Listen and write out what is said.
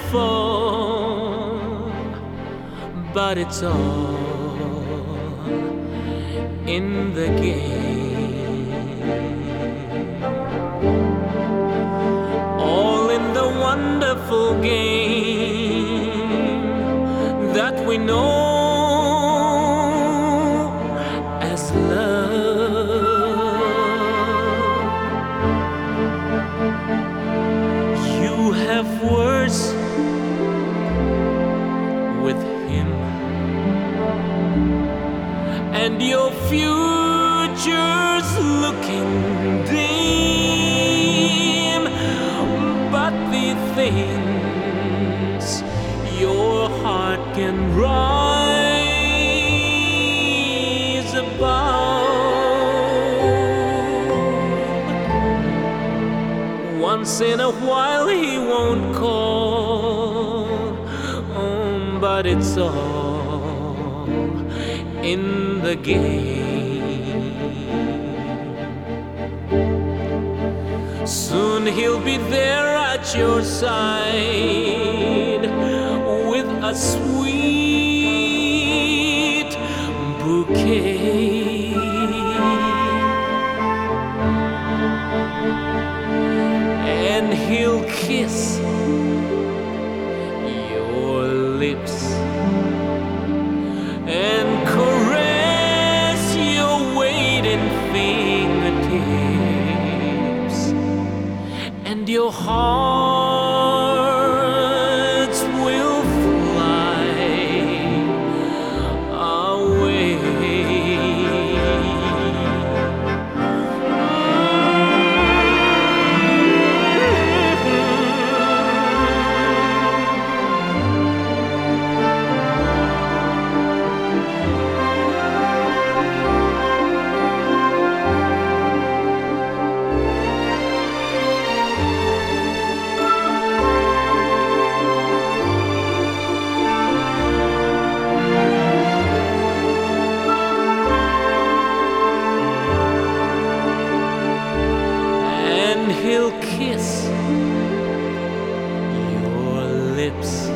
fall, but it's all in the game, all in the wonderful game that we know as love. You have words with him, and your future's looking dim, but the things your heart can rise above, once in a while he won't call, but it's all in the game. Soon he'll be there at your side with a sweet bouquet, and he'll kiss your lips and caress your waiting fingertips, and your hearts will fly away. And he'll kiss your lips